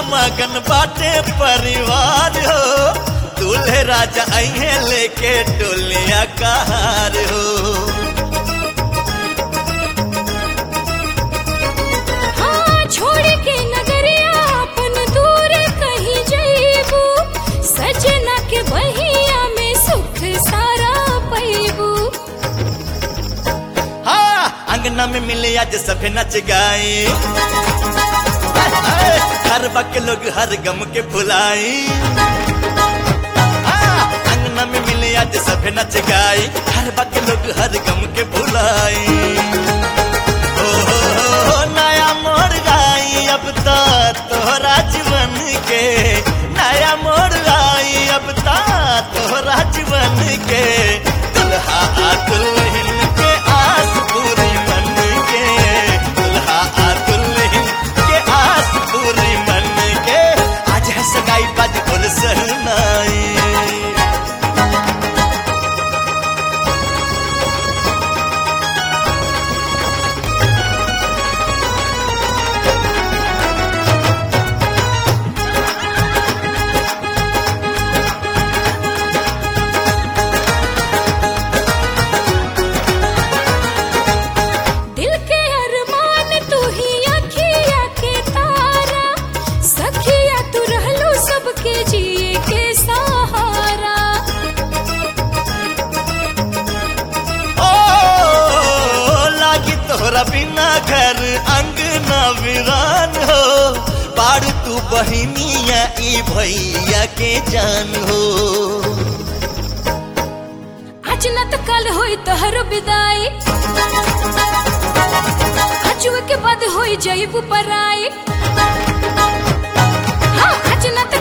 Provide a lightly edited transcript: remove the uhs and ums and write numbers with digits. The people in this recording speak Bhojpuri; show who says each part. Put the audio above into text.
Speaker 1: मगन बाटे परिवार हो, दूल्हे राजा आइए लेके डोलिया कहार हो।
Speaker 2: हाँ, छोड़ के नगरिया अपन दूर कहीं जइबू, सजना के बहिया में सुख सारा पैबू।
Speaker 1: हाँ, अंगना में मिले आज सभे नच गाए, हर वक्त लोग हर गम के भुलाए। अंगना में मिले आज सभे नच गाए, हर वक्त लोग हर गम के भुलाए। ओ नया मोड़ आई अब तो तोहरा जीवन के, नया मोड़ आई अब तो तोहरा जीवन के। दुल्हा आ दुल्हन के आस पूरी मन के, दुल्हा आ दुल्हन के आस पूरी मन के। आज है सगाई बाज ढोल सहनाई।
Speaker 2: दिल के अरमान तू ही अखिया के तारा, सखिया तू रहलू सबके जिए के सहारा।
Speaker 1: ओ लागी तोहरा बिना घर अंगना वीरान हो, बाड़ तू बहिनिया ई भैया के जान हो।
Speaker 2: आज न तो कल होई तोहर विदाई, आजुए के बाद होई जइबू पराई। हाँ, आज न तो